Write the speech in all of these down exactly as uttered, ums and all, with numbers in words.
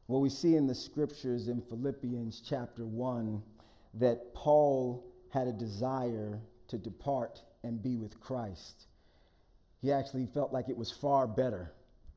Well, we see in the scriptures in Philippians chapter one that Paul had a desire to depart and be with Christ. He actually felt like it was far better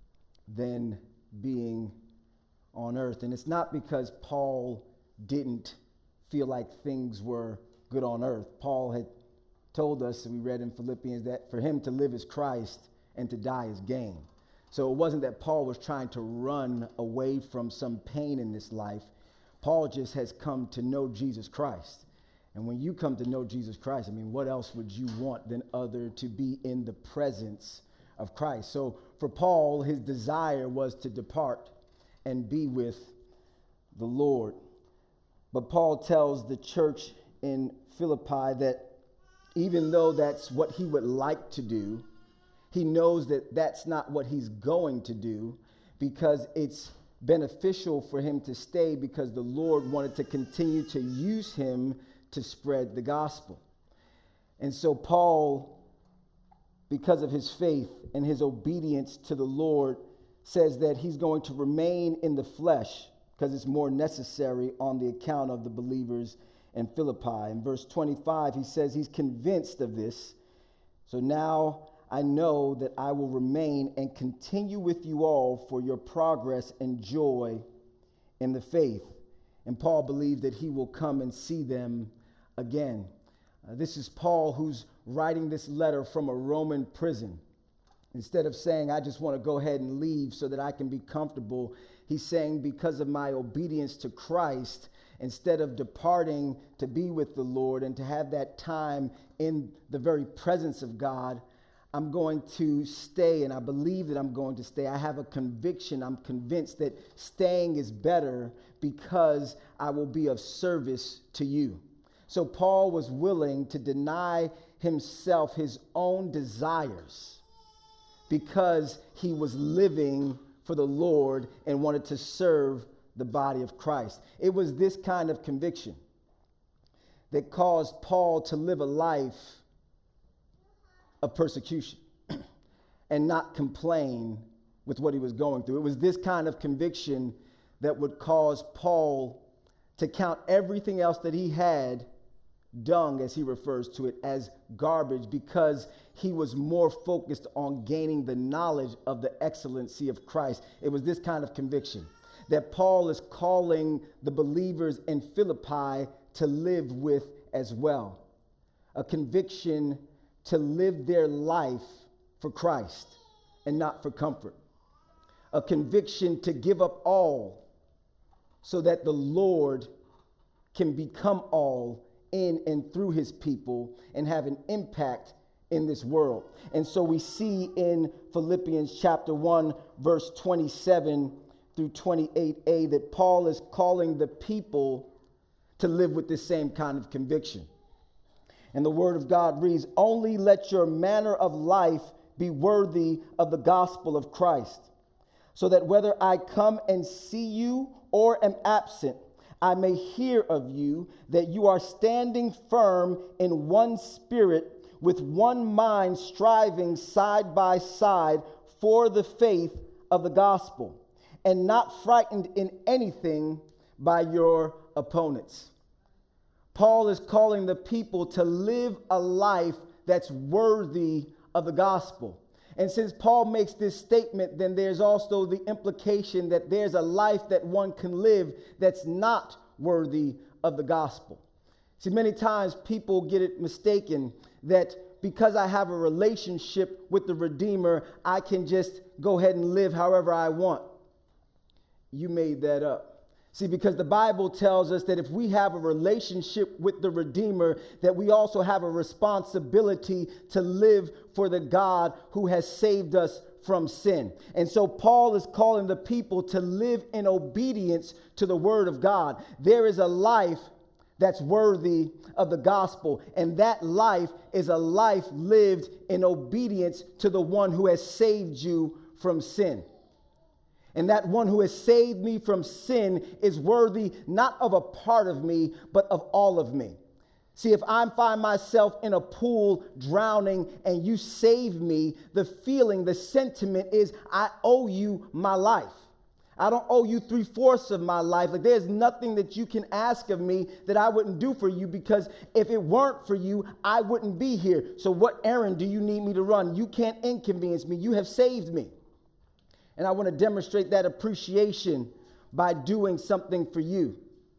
than being on earth. And it's not because Paul didn't feel like things were good on earth. Paul had told us, we read in Philippians, that for him to live is Christ and to die is gain. So it wasn't that Paul was trying to run away from some pain in this life. Paul just has come to know Jesus Christ. And when you come to know Jesus Christ, I mean, what else would you want than other to be in the presence of Christ? So for Paul, his desire was to depart and be with the Lord. But Paul tells the church in Philippi that even though that's what he would like to do, he knows that that's not what he's going to do, because it's beneficial for him to stay because the Lord wanted to continue to use him to spread the gospel. And so Paul, because of his faith and his obedience to the Lord, says that he's going to remain in the flesh because it's more necessary on the account of the believers in Philippi. In verse twenty-five, he says he's convinced of this. So now I know that I will remain and continue with you all for your progress and joy in the faith. And Paul believed that he will come and see them again. Uh, this is Paul who's writing this letter from a Roman prison. Instead of saying, I just want to go ahead and leave so that I can be comfortable, he's saying, because of my obedience to Christ, instead of departing to be with the Lord and to have that time in the very presence of God, I'm going to stay, and I believe that I'm going to stay. I have a conviction. I'm convinced that staying is better because I will be of service to you. So Paul was willing to deny himself his own desires because he was living for the Lord and wanted to serve the body of Christ. It was this kind of conviction that caused Paul to live a life of persecution and not complain with what he was going through. It was this kind of conviction that would cause Paul to count everything else that he had dung, as he refers to it, as garbage, because he was more focused on gaining the knowledge of the excellency of Christ. It was this kind of conviction that Paul is calling the believers in Philippi to live with as well. A conviction to live their life for Christ and not for comfort. A conviction to give up all so that the Lord can become all in and through his people and have an impact in this world. And so we see in Philippians chapter one, verse twenty-seven through twenty-eight a, that Paul is calling the people to live with this same kind of conviction. And the word of God reads, only let your manner of life be worthy of the gospel of Christ, so that whether I come and see you or am absent, I may hear of you that you are standing firm in one spirit, with one mind, striving side by side for the faith of the gospel, and not frightened in anything by your opponents. Paul is calling the people to live a life that's worthy of the gospel. And since Paul makes this statement, then there's also the implication that there's a life that one can live that's not worthy of the gospel. See, many times people get it mistaken that because I have a relationship with the Redeemer, I can just go ahead and live however I want. You made that up. See, because the Bible tells us that if we have a relationship with the Redeemer, that we also have a responsibility to live for the God who has saved us from sin. And so Paul is calling the people to live in obedience to the word of God. There is a life that's worthy of the gospel, and that life is a life lived in obedience to the one who has saved you from sin. And that one who has saved me from sin is worthy not of a part of me, but of all of me. See, if I find myself in a pool drowning and you save me, the feeling, the sentiment is I owe you my life. I don't owe you three-fourths of my life. Like, there's nothing that you can ask of me that I wouldn't do for you, because if it weren't for you, I wouldn't be here. So what errand do you need me to run? You can't inconvenience me. You have saved me. And I want to demonstrate that appreciation by doing something for you.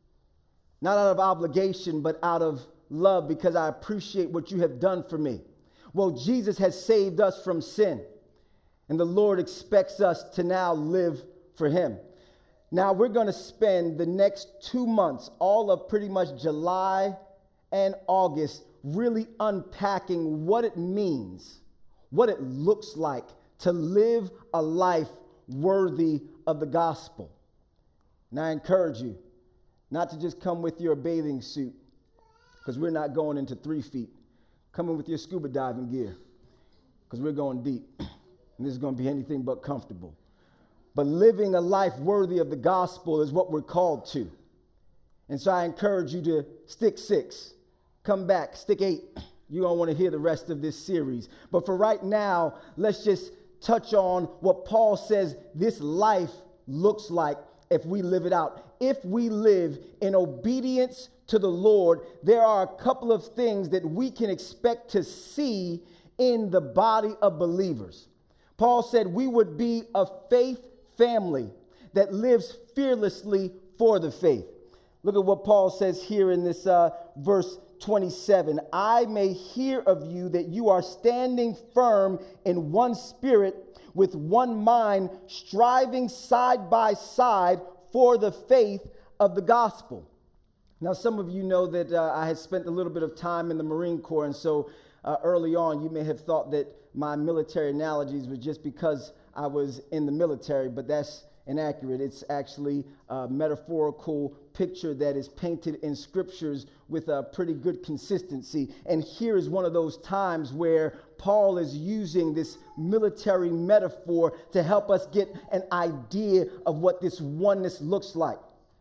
Not out of obligation, but out of love, because I appreciate what you have done for me. Well, Jesus has saved us from sin, and the Lord expects us to now live for him. Now we're going to spend the next two months, all of pretty much July and August, really unpacking what it means, what it looks like to live a life worthy of the gospel. And I encourage you not to just come with your bathing suit, because we're not going into three feet. Come in with your scuba diving gear, because we're going deep. And this is going to be anything but comfortable. But living a life worthy of the gospel is what we're called to. And so I encourage you to stick six, come back, stick eight. You're going to want to hear the rest of this series. But for right now, let's just touch on what Paul says this life looks like if we live it out. If we live in obedience to the Lord, there are a couple of things that we can expect to see in the body of believers. Paul said we would be a faith family that lives fearlessly for the faith. Look at what Paul says here in this uh, verse twenty-seven. I may hear of you that you are standing firm in one spirit, with one mind, striving side by side for the faith of the gospel. Now, some of you know that uh, I had spent a little bit of time in the Marine Corps, and so uh, early on you may have thought that my military analogies were just because I was in the military, but that's inaccurate. It's actually a metaphorical picture that is painted in scriptures with a pretty good consistency. And here is one of those times where Paul is using this military metaphor to help us get an idea of what this oneness looks like.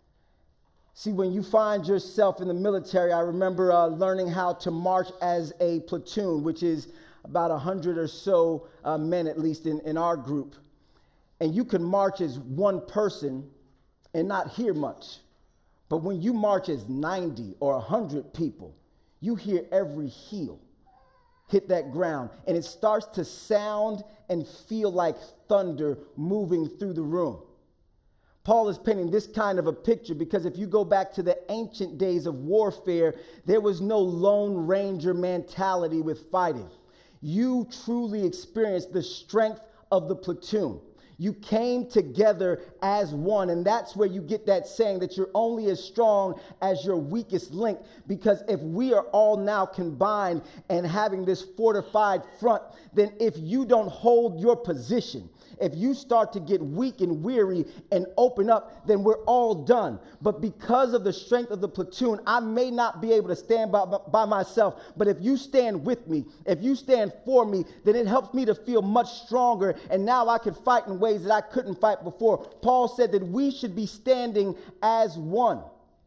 See, when you find yourself in the military, I remember uh, learning how to march as a platoon, which is about a hundred or so uh, men, at least in, in our group. And you can march as one person and not hear much. But when you march as ninety or one hundred people, you hear every heel hit that ground. And it starts to sound and feel like thunder moving through the room. Paul is painting this kind of a picture because if you go back to the ancient days of warfare, there was no Lone Ranger mentality with fighting. You truly experienced the strength of the platoon. You came together as one, and that's where you get that saying that you're only as strong as your weakest link, because if we are all now combined and having this fortified front, then if you don't hold your position, if you start to get weak and weary and open up, then we're all done. But because of the strength of the platoon, I may not be able to stand by, by myself. But if you stand with me, if you stand for me, then it helps me to feel much stronger. And now I can fight in ways that I couldn't fight before. Paul said that we should be standing as one,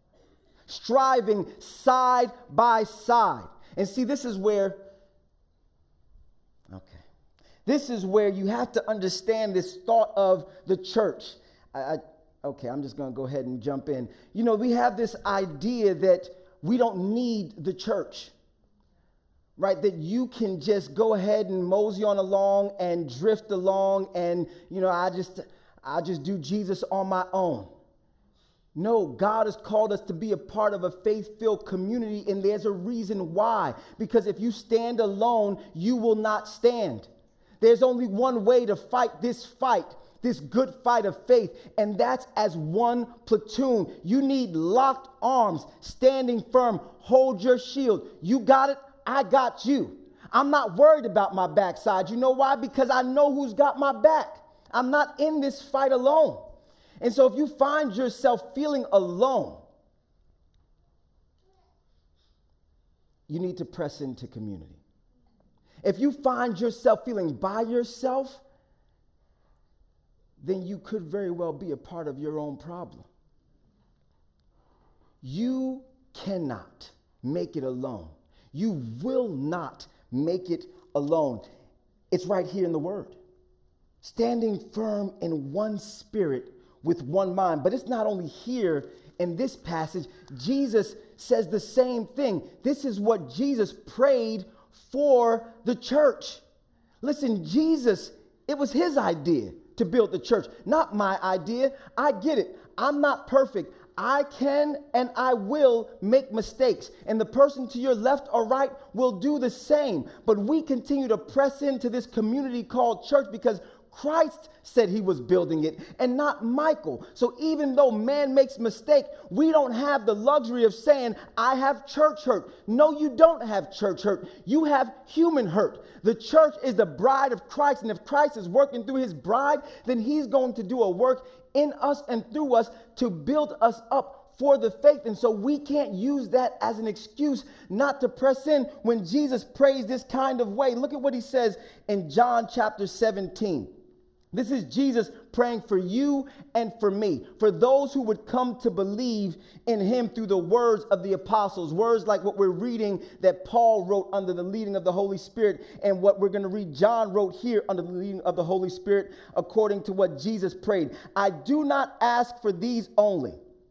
striving side by side. And see, this is where, okay. This is where you have to understand this thought of the church. I, I, okay, I'm just going to go ahead and jump in. You know, we have this idea that we don't need the church, right? That you can just go ahead and mosey on along and drift along and, you know, I just, I just do Jesus on my own. No, God has called us to be a part of a faith-filled community, and there's a reason why. Because if you stand alone, you will not stand. There's only one way to fight this fight, this good fight of faith, and that's as one platoon. You need locked arms, standing firm, hold your shield. You got it, I got you. I'm not worried about my backside. You know why? Because I know who's got my back. I'm not in this fight alone. And so if you find yourself feeling alone, you need to press into community. If you find yourself feeling by yourself, then you could very well be a part of your own problem. You cannot make it alone. You will not make it alone. It's right here in the Word. Standing firm in one spirit with one mind. But it's not only here in this passage. Jesus says the same thing. This is what Jesus prayed for the church. Listen, Jesus, it was his idea to build the church, not my idea. I get it. I'm not perfect. I can and I will make mistakes. And the person to your left or right will do the same. But we continue to press into this community called church because Christ said he was building it and not Michael. So even though man makes mistake, we don't have the luxury of saying, I have church hurt. No, you don't have church hurt. You have human hurt. The church is the bride of Christ. And if Christ is working through his bride, then he's going to do a work in us and through us to build us up for the faith. And so we can't use that as an excuse not to press in when Jesus prays this kind of way. Look at what he says in John chapter seventeen. This is Jesus praying for you and for me, for those who would come to believe in him through the words of the apostles, words like what we're reading that Paul wrote under the leading of the Holy Spirit, and what we're going to read John wrote here under the leading of the Holy Spirit, according to what Jesus prayed. I do not ask for these only,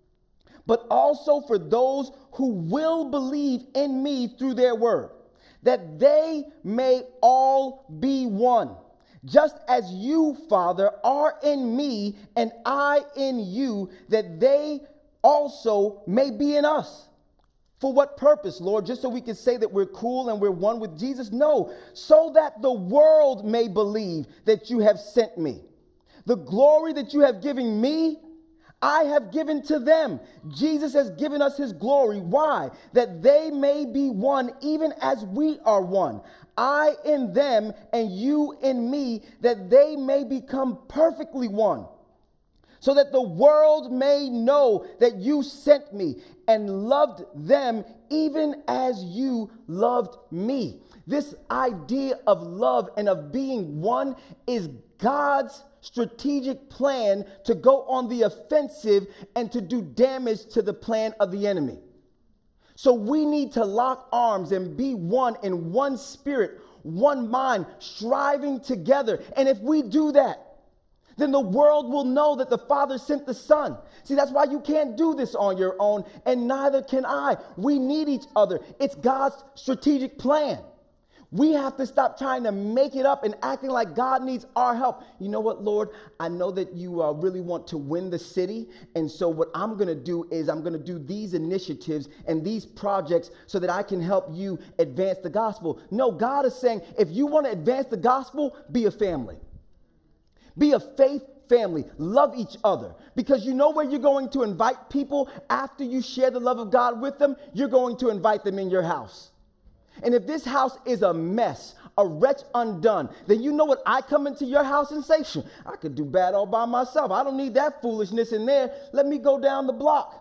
but also for those who will believe in me through their word, that they may all be one. Just as you, Father, are in me and I in you, that they also may be in us. For what purpose, Lord? Just so we can say that we're cool and we're one with Jesus? No, so that the world may believe that you have sent me. The glory that you have given me, I have given to them. Jesus has given us his glory. Why? That they may be one, even as we are one. I in them and you in me, that they may become perfectly one, so that the world may know that you sent me and loved them even as you loved me. This idea of love and of being one is God's strategic plan to go on the offensive and to do damage to the plan of the enemy. So we need to lock arms and be one in one spirit, one mind, striving together. And if we do that, then the world will know that the Father sent the Son. See, that's why you can't do this on your own, and neither can I. We need each other. It's God's strategic plan. We have to stop trying to make it up and acting like God needs our help. You know what, Lord? I know that you uh, really want to win the city. And so what I'm going to do is I'm going to do these initiatives and these projects so that I can help you advance the gospel. No, God is saying, if you want to advance the gospel, be a family. Be a faith family. Love each other. Because you know where you're going to invite people after you share the love of God with them? You're going to invite them in your house. And if this house is a mess, a wretch undone, then you know what? I come into your house and say, I could do bad all by myself. I don't need that foolishness in there. Let me go down the block.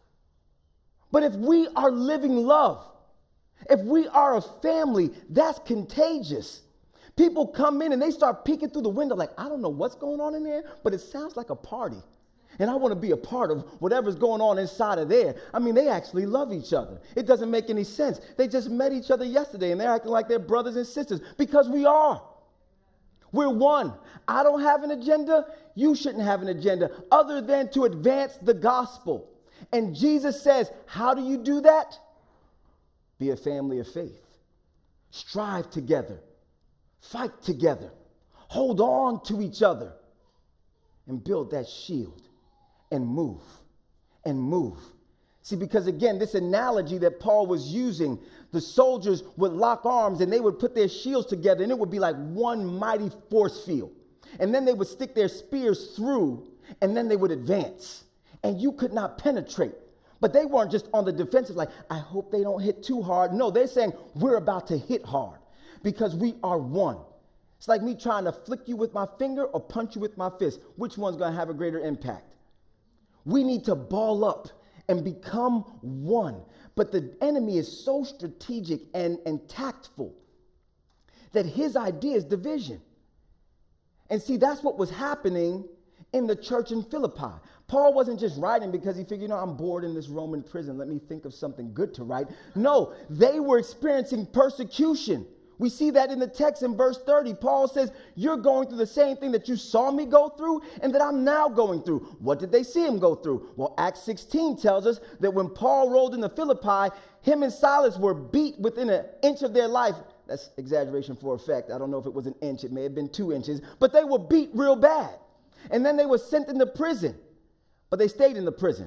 But if we are living love, if we are a family, that's contagious. People come in and they start peeking through the window like, I don't know what's going on in there, but it sounds like a party. And I want to be a part of whatever's going on inside of there. I mean, they actually love each other. It doesn't make any sense. They just met each other yesterday and they're acting like they're brothers and sisters because we are. We're one. I don't have an agenda. You shouldn't have an agenda other than to advance the gospel. And Jesus says, how do you do that? Be a family of faith. Strive together. Fight together. Hold on to each other and build that shield. And move, and move. See, because again, this analogy that Paul was using, the soldiers would lock arms and they would put their shields together and it would be like one mighty force field. And then they would stick their spears through and then they would advance. And you could not penetrate. But they weren't just on the defensive like, I hope they don't hit too hard. No, they're saying we're about to hit hard because we are one. It's like me trying to flick you with my finger or punch you with my fist. Which one's going to have a greater impact? We need to ball up and become one. But the enemy is so strategic and, and tactful that his idea is division. And see, that's what was happening in the church in Philippi. Paul wasn't just writing because he figured, you know, I'm bored in this Roman prison. Let me think of something good to write. No, they were experiencing persecution We see that in the text in verse thirty. Paul says, you're going through the same thing that you saw me go through and that I'm now going through. What did they see him go through? Well, Acts sixteen tells us that when Paul rolled into Philippi, him and Silas were beat within an inch of their life. That's exaggeration for effect. I don't know if it was an inch. It may have been two inches. But they were beat real bad. And then they were sent into prison. But they stayed in the prison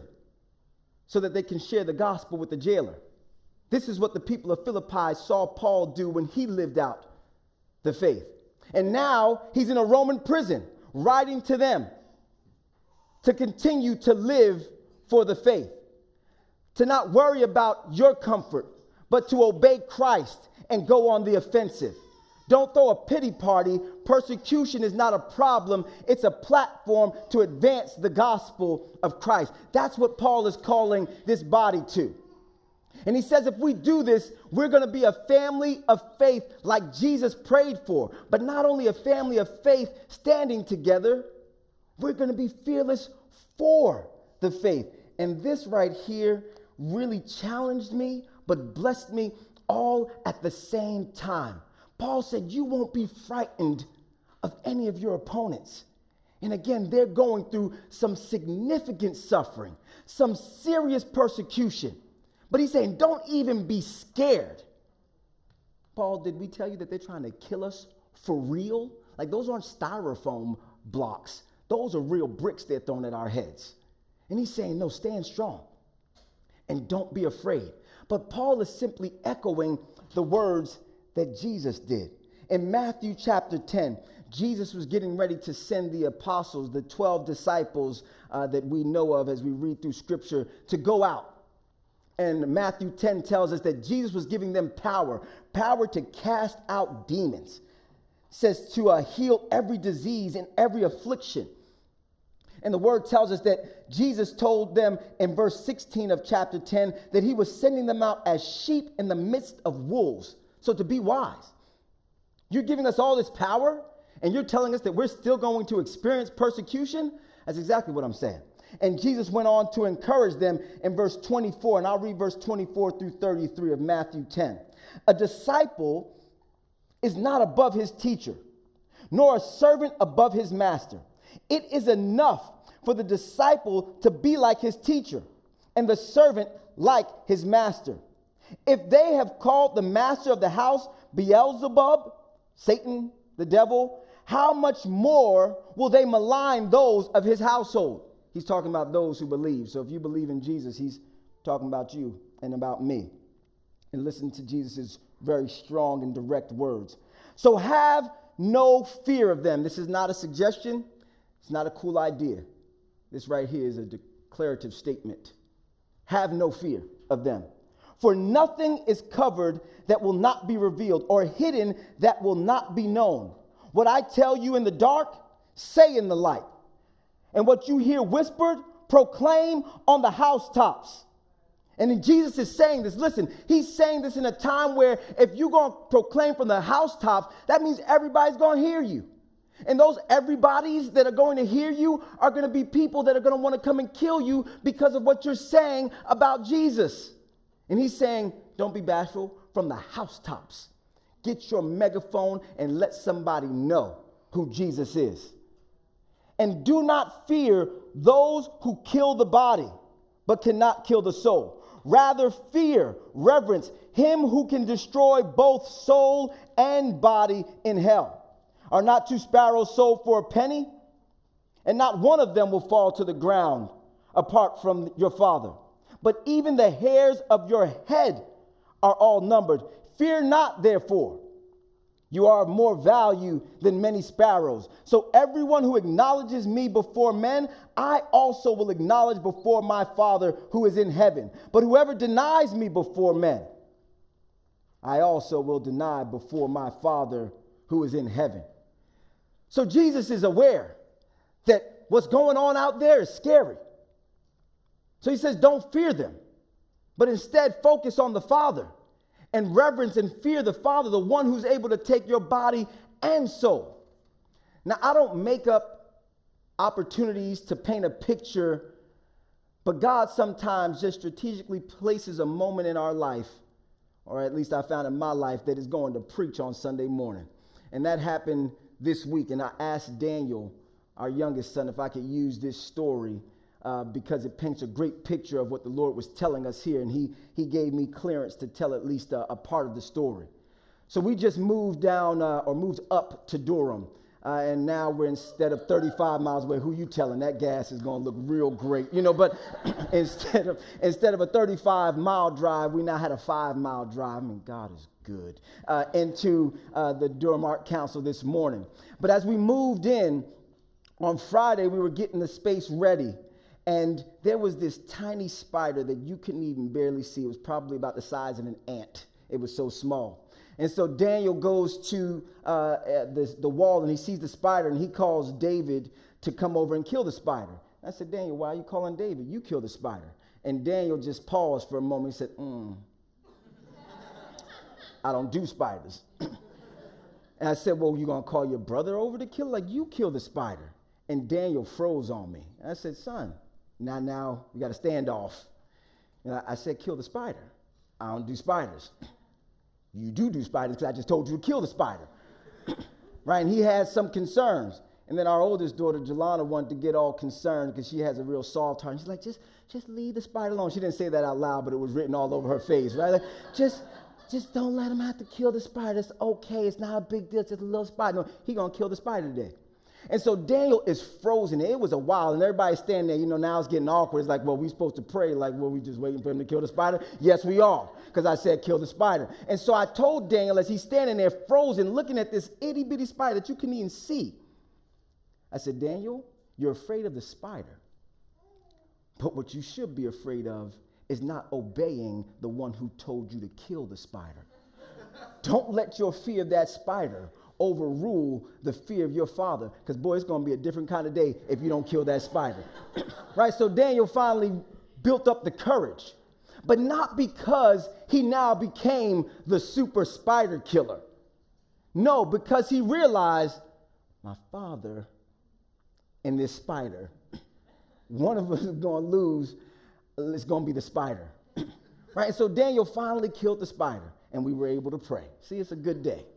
so that they can share the gospel with the jailer. This is what the people of Philippi saw Paul do when he lived out the faith. And now he's in a Roman prison, writing to them to continue to live for the faith, to not worry about your comfort, but to obey Christ and go on the offensive. Don't throw a pity party. Persecution is not a problem. It's a platform to advance the gospel of Christ. That's what Paul is calling this body to. And he says if we do this, we're going to be a family of faith like Jesus prayed for. But not only a family of faith standing together, we're going to be fearless for the faith. And this right here really challenged me, but blessed me all at the same time. Paul said, you won't be frightened of any of your opponents. And again, they're going through some significant suffering, some serious persecution. But he's saying, don't even be scared. Paul, did we tell you that they're trying to kill us for real? Like, those aren't styrofoam blocks. Those are real bricks they're throwing at our heads. And he's saying, no, stand strong and don't be afraid. But Paul is simply echoing the words that Jesus did. In Matthew chapter ten, Jesus was getting ready to send the apostles, the twelve disciples uh, that we know of as we read through scripture, to go out. And Matthew ten tells us that Jesus was giving them power, power to cast out demons. It says to uh, heal every disease and every affliction. And the word tells us that Jesus told them in verse sixteen of chapter ten that he was sending them out as sheep in the midst of wolves. So to be wise, you're giving us all this power and you're telling us that we're still going to experience persecution? That's exactly what I'm saying. And Jesus went on to encourage them in verse twenty-four, and I'll read verse twenty-four through thirty-three of Matthew ten. A disciple is not above his teacher, nor a servant above his master. It is enough for the disciple to be like his teacher, and the servant like his master. If they have called the master of the house Beelzebub, Satan, the devil, how much more will they malign those of his household? He's talking about those who believe. So if you believe in Jesus, he's talking about you and about me. And listen to Jesus' very strong and direct words. So have no fear of them. This is not a suggestion. It's not a cool idea. This right here is a declarative statement. Have no fear of them. For nothing is covered that will not be revealed, or hidden that will not be known. What I tell you in the dark, say in the light. And what you hear whispered, proclaim on the housetops. And then Jesus is saying this. Listen, he's saying this in a time where if you're going to proclaim from the housetops, that means everybody's going to hear you. And those everybody's that are going to hear you are going to be people that are going to want to come and kill you because of what you're saying about Jesus. And he's saying, don't be bashful, from the housetops. Get your megaphone and let somebody know who Jesus is. And do not fear those who kill the body, but cannot kill the soul. Rather fear, reverence him who can destroy both soul and body in hell. Are not two sparrows sold for a penny? And not one of them will fall to the ground apart from your Father. But even the hairs of your head are all numbered. Fear not, therefore. You are of more value than many sparrows. So everyone who acknowledges me before men, I also will acknowledge before my Father who is in heaven. But whoever denies me before men, I also will deny before my Father who is in heaven. So Jesus is aware that what's going on out there is scary. So he says, don't fear them, but instead focus on the Father and reverence and fear the Father, the one who's able to take your body and soul. Now, I don't make up opportunities to paint a picture, but God sometimes just strategically places a moment in our life or at least I found in my life, that is going to preach on Sunday morning. And that happened this week. And I asked Daniel, our youngest son, if I could use this story uh, because it paints a great picture of what the Lord was telling us here. And he, he gave me clearance to tell at least a, a part of the story. So we just moved down uh, or moved up to Durham. Uh, and now we're, instead of thirty-five miles away, who you telling? That gas is going to look real great, you know, but instead of instead of a thirty-five mile drive, we now had a five mile drive. I mean, God is good, uh, into uh, the Durham Art Council this morning. But as we moved in on Friday, we were getting the space ready. And there was this tiny spider that you couldn't even barely see. It was probably about the size of an ant. It was so small. And so Daniel goes to uh, this, the wall, and he sees the spider, and he calls David to come over and kill the spider. I said, Daniel, why are you calling David? You kill the spider. And Daniel just paused for a moment. He said, mm, I don't do spiders. And I said, well, you going to call your brother over to kill? Like, you kill the spider. And Daniel froze on me. And I said, son, now, now, we got a standoff. And I, I said, kill the spider. I don't do spiders. You do do spiders because I just told you to kill the spider. Right? And he had some concerns. And then our oldest daughter, Jelana, wanted to get all concerned because she has a real soft heart. And she's like, just, just leave the spider alone. She didn't say that out loud, but it was written all over her face, right? Like, just, just don't let him have to kill the spider. It's okay. It's not a big deal. It's just a little spider. No, he's going to kill the spider today. And so Daniel is frozen. It was a while, and everybody's standing there. You know, now it's getting awkward. It's like, well, we supposed to pray. Like, well, we just waiting for him to kill the spider? Yes, we are, because I said kill the spider. And so I told Daniel, as he's standing there frozen, looking at this itty-bitty spider that you couldn't even see, I said, Daniel, you're afraid of the spider. But what you should be afraid of is not obeying the one who told you to kill the spider. Don't let your fear of that spider overrule the fear of your father, because boy, it's going to be a different kind of day if you don't kill that spider. Right? So Daniel finally built up the courage, but not because he now became the super spider killer. No, because he realized my father and this spider, one of us is going to lose. It's going to be the spider. Right? And so Daniel finally killed the spider, and we were able to pray. See, it's a good day.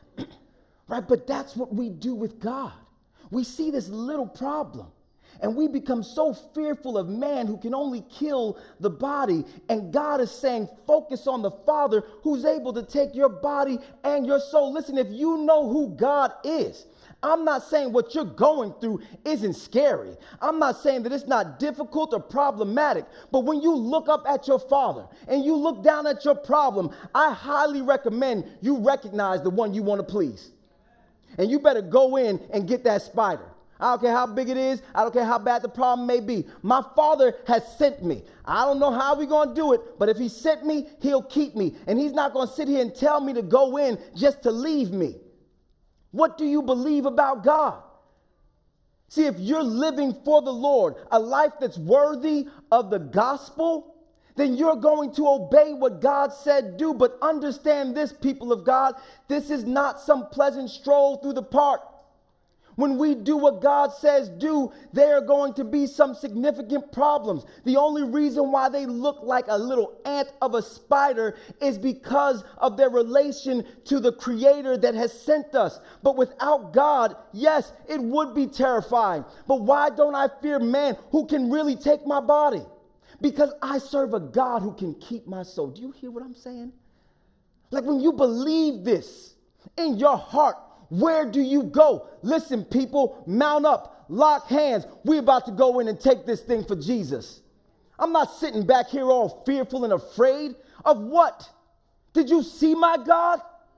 Right? But that's what we do with God. We see this little problem, and we become so fearful of man who can only kill the body. And God is saying, focus on the Father who's able to take your body and your soul. Listen, if you know who God is, I'm not saying what you're going through isn't scary. I'm not saying that it's not difficult or problematic. But when you look up at your Father and you look down at your problem, I highly recommend you recognize the one you want to please. And you better go in and get that spider. I don't care how big it is. I don't care how bad the problem may be. My Father has sent me. I don't know how we're going to do it, but if he sent me, he'll keep me. And he's not going to sit here and tell me to go in just to leave me. What do you believe about God? See, if you're living for the Lord, a life that's worthy of the gospel, then you're going to obey what God said do. But understand this, people of God, this is not some pleasant stroll through the park. When we do what God says do, there are going to be some significant problems. The only reason why they look like a little ant of a spider is because of their relation to the Creator that has sent us. But without God, yes, it would be terrifying. But why don't I fear man who can really take my body? Because I serve a God who can keep my soul. Do you hear what I'm saying? Like when you believe this in your heart, where do you go? Listen, people, mount up, lock hands. We're about to go in and take this thing for Jesus. I'm not sitting back here all fearful and afraid of what? Did you see my God?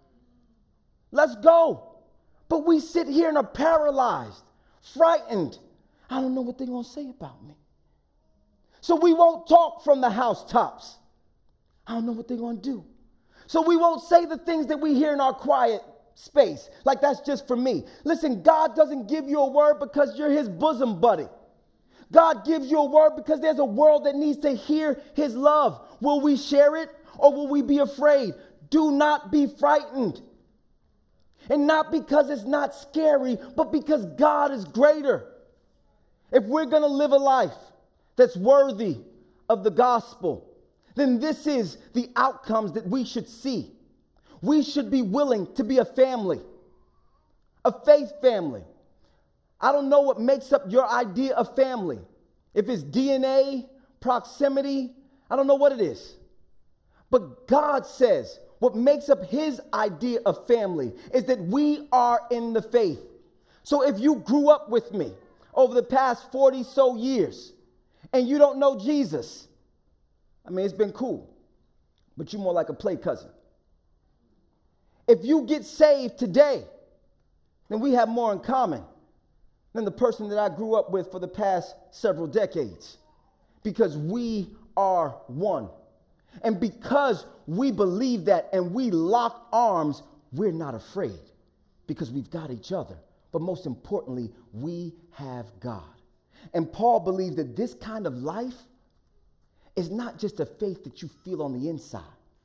Let's go. But we sit here and are paralyzed, frightened. I don't know what they're going to say about me. So we won't talk from the housetops. I don't know what they're going to do. So we won't say the things that we hear in our quiet space. Like that's just for me. Listen, God doesn't give you a word because you're his bosom buddy. God gives you a word because there's a world that needs to hear his love. Will we share it or will we be afraid? Do not be frightened. And not because it's not scary, but because God is greater. If we're going to live a life that's worthy of the gospel, then this is the outcomes that we should see. We should be willing to be a family, a faith family. I don't know what makes up your idea of family. If it's D N A, proximity, I don't know what it is. But God says what makes up his idea of family is that we are in the faith. So if you grew up with me over the past forty so years and you don't know Jesus, I mean, it's been cool, but you're more like a play cousin. If you get saved today, then we have more in common than the person that I grew up with for the past several decades, because we are one. And because we believe that and we lock arms, we're not afraid because we've got each other. But most importantly, we have God. And Paul believed that this kind of life is not just a faith that you feel on the inside,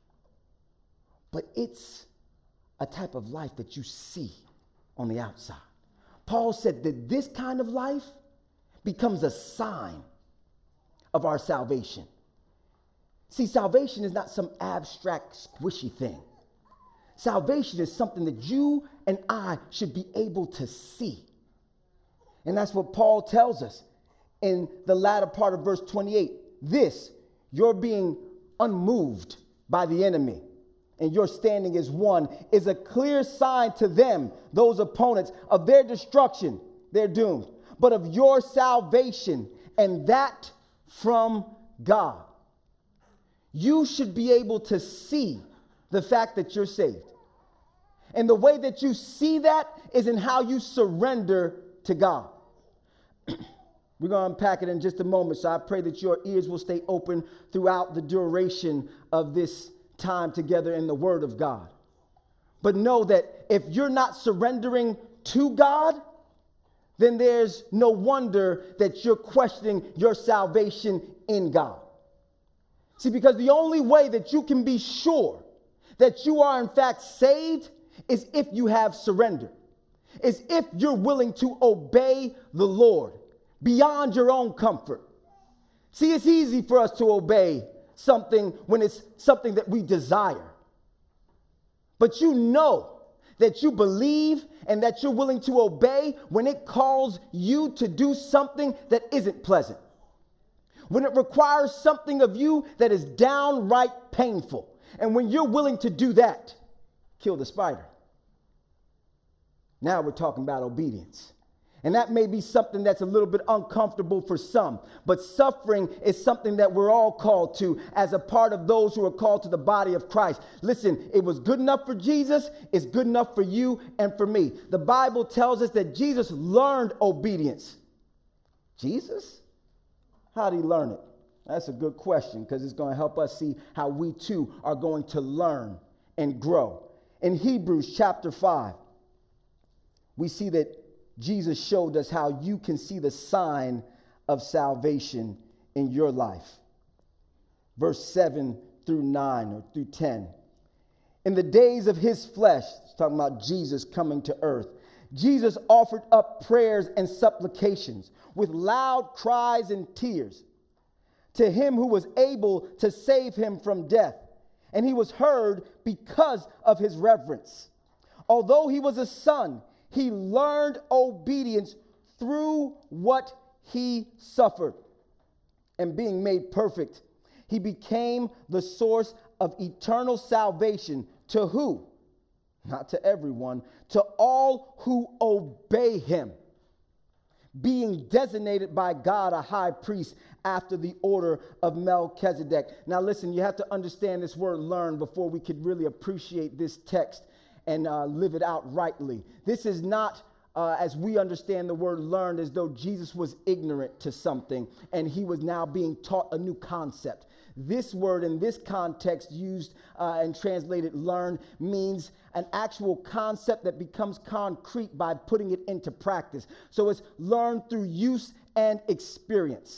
but it's a type of life that you see on the outside. Paul said that this kind of life becomes a sign of our salvation. See, salvation is not some abstract, squishy thing. Salvation is something that you and I should be able to see. And that's what Paul tells us in the latter part of verse twenty-eight. This, you're being unmoved by the enemy, and your standing as one, is a clear sign to them, those opponents, of their destruction, they're doomed, but of your salvation, and that from God. You should be able to see the fact that you're saved. And the way that you see that is in how you surrender to God. We're going to unpack it in just a moment, so I pray that your ears will stay open throughout the duration of this time together in the Word of God. But know that if you're not surrendering to God, then there's no wonder that you're questioning your salvation in God. See, because the only way that you can be sure that you are in fact saved is if you have surrendered, is if you're willing to obey the Lord beyond your own comfort. See, it's easy for us to obey something when it's something that we desire. But you know that you believe and that you're willing to obey when it calls you to do something that isn't pleasant. When it requires something of you that is downright painful. And when you're willing to do that, kill the spider. Now we're talking about obedience. And that may be something that's a little bit uncomfortable for some, but suffering is something that we're all called to as a part of those who are called to the body of Christ. Listen, it was good enough for Jesus, it's good enough for you and for me. The Bible tells us that Jesus learned obedience. Jesus? How did he learn it? That's a good question, because it's going to help us see how we too are going to learn and grow. In Hebrews chapter five, we see that Jesus showed us how you can see the sign of salvation in your life. Verse seven through nine or through ten. In the days of his flesh, it's talking about Jesus coming to earth, Jesus offered up prayers and supplications with loud cries and tears to him who was able to save him from death. And he was heard because of his reverence. Although he was a son, he learned obedience through what he suffered. And being made perfect, he became the source of eternal salvation to who? Not to everyone, to all who obey him, being designated by God a high priest after the order of Melchizedek. Now listen, you have to understand this word learn before we could really appreciate this text and uh, live it out rightly. This is not, uh, as we understand the word learned, as though Jesus was ignorant to something and he was now being taught a new concept. This word in this context used uh, and translated learn means an actual concept that becomes concrete by putting it into practice. So it's learned through use and experience.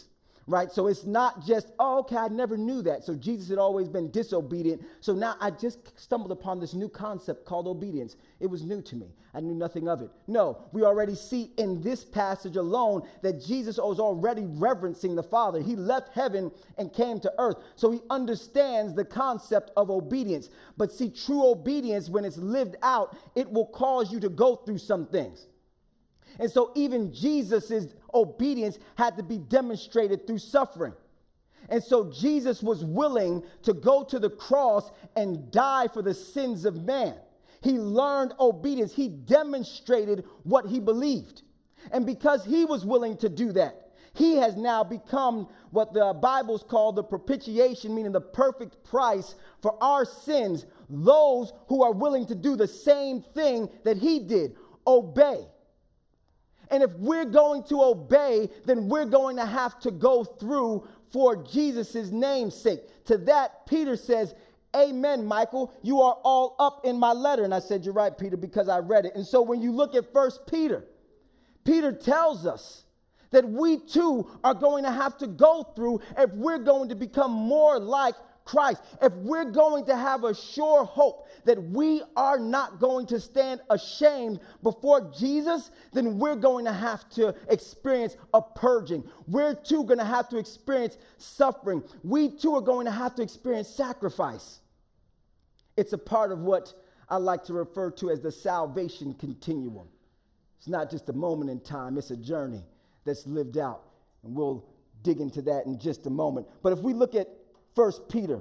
right? So it's not just, oh, okay, I never knew that. So Jesus had always been disobedient. So now I just stumbled upon this new concept called obedience. It was new to me. I knew nothing of it. No, we already see in this passage alone that Jesus was already reverencing the Father. He left heaven and came to earth. So he understands the concept of obedience. But see, true obedience, when it's lived out, it will cause you to go through some things. And so even Jesus' obedience had to be demonstrated through suffering. And so Jesus was willing to go to the cross and die for the sins of man. He learned obedience. He demonstrated what he believed. And because he was willing to do that, he has now become what the Bible's called the propitiation, meaning the perfect price for our sins, those who are willing to do the same thing that he did, obey. And if we're going to obey, then we're going to have to go through for Jesus' name's sake. To that, Peter says, amen, Michael, you are all up in my letter. And I said, you're right, Peter, because I read it. And so when you look at First Peter, Peter tells us that we too are going to have to go through if we're going to become more like Christ. If we're going to have a sure hope that we are not going to stand ashamed before Jesus, then we're going to have to experience a purging. We're too going to have to experience suffering. We too are going to have to experience sacrifice. It's a part of what I like to refer to as the salvation continuum. It's not just a moment in time, it's a journey that's lived out. And we'll dig into that in just a moment. But if we look at First Peter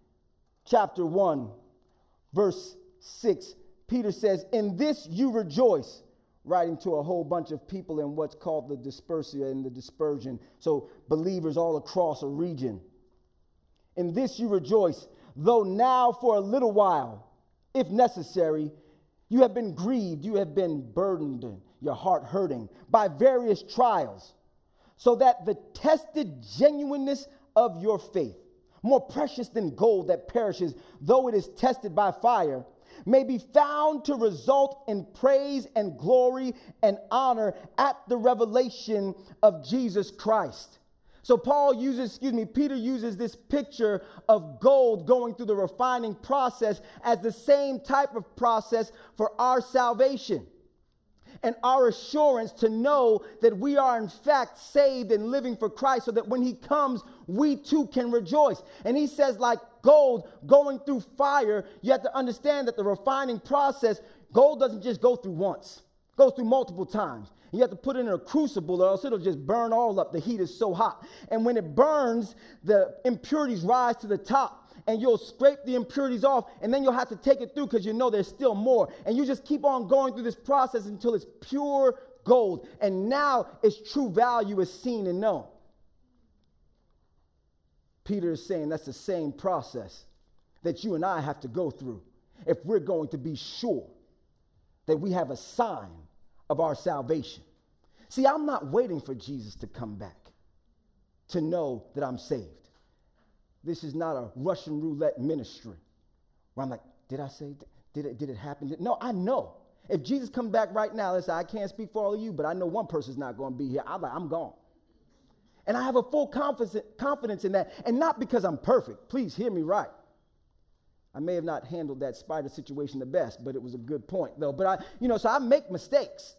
chapter one, verse six, Peter says, in this you rejoice, writing to a whole bunch of people in what's called the dispersia and the dispersion. So believers all across a region. In this you rejoice, though now for a little while, if necessary, you have been grieved, you have been burdened, your heart hurting by various trials, so that the tested genuineness of your faith, more precious than gold that perishes, though it is tested by fire, may be found to result in praise and glory and honor at the revelation of Jesus Christ. So Paul uses, excuse me, Peter uses this picture of gold going through the refining process as the same type of process for our salvation and our assurance to know that we are in fact saved and living for Christ, so that when he comes, we too can rejoice. And he says, like gold going through fire, you have to understand that the refining process, gold doesn't just go through once, it goes through multiple times. You have to put it in a crucible or else it'll just burn all up. The heat is so hot. And when it burns, the impurities rise to the top. And you'll scrape the impurities off, and then you'll have to take it through because you know there's still more. And you just keep on going through this process until it's pure gold. And now its true value is seen and known. Peter is saying that's the same process that you and I have to go through if we're going to be sure that we have a sign of our salvation. See, I'm not waiting for Jesus to come back to know that I'm saved. This is not a Russian roulette ministry where I'm like, did I say, did it, did it happen? No, I know. If Jesus comes back right now, listen, I can't speak for all of you, but I know one person's not going to be here. I'm like, I'm gone. And I have a full confidence, confidence in that. And not because I'm perfect. Please hear me right. I may have not handled that spider situation the best, but it was a good point, though. But I, you know, so I make mistakes.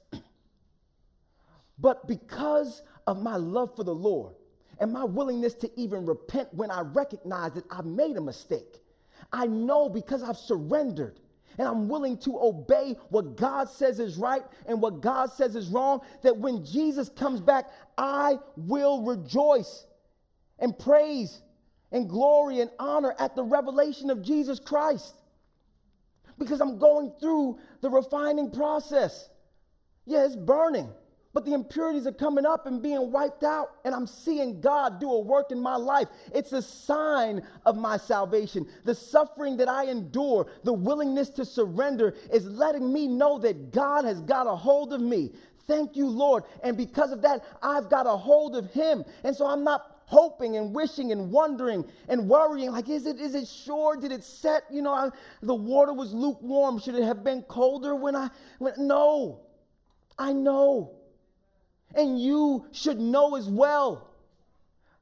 But because of my love for the Lord, and my willingness to even repent when I recognize that I made a mistake, I know because I've surrendered and I'm willing to obey what God says is right and what God says is wrong, that when Jesus comes back, I will rejoice and praise and glory and honor at the revelation of Jesus Christ, because I'm going through the refining process. Yeah, it's burning, but the impurities are coming up and being wiped out, and I'm seeing God do a work in my life. It's a sign of my salvation. The suffering that I endure, the willingness to surrender, is letting me know that God has got a hold of me. Thank you, Lord. And because of that, I've got a hold of him. And so I'm not hoping and wishing and wondering and worrying, like, is it is it sure? Did it set? You know, I, the water was lukewarm. Should it have been colder when I went? No, I know. And you should know as well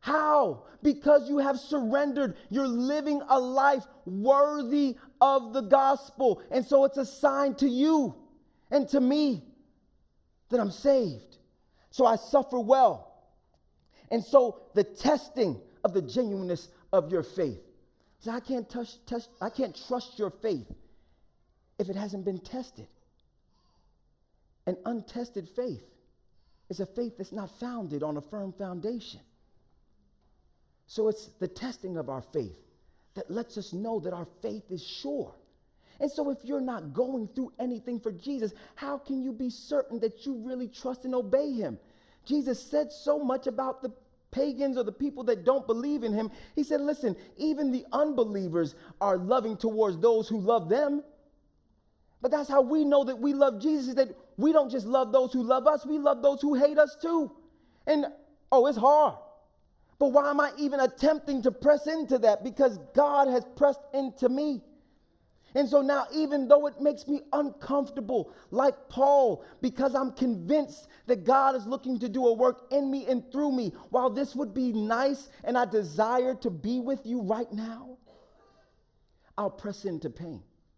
How? Because you have surrendered. You're living a life worthy of the gospel. And so it's a sign to you and to me that I'm saved. So I suffer well. And so the testing of the genuineness of your faith. So I can't touch, touch, I can't trust your faith if it hasn't been tested. An untested faith is a faith that's not founded on a firm foundation. So it's the testing of our faith that lets us know that our faith is sure. And so if you're not going through anything for Jesus, how can you be certain that you really trust and obey him? Jesus said so much about the pagans or the people that don't believe in him. He said, listen, even the unbelievers are loving towards those who love them. But that's how we know that we love Jesus, is that we don't just love those who love us, we love those who hate us too. And, oh, it's hard. But why am I even attempting to press into that? Because God has pressed into me. And so now, even though it makes me uncomfortable, like Paul, because I'm convinced that God is looking to do a work in me and through me, while this would be nice and I desire to be with you right now, I'll press into pain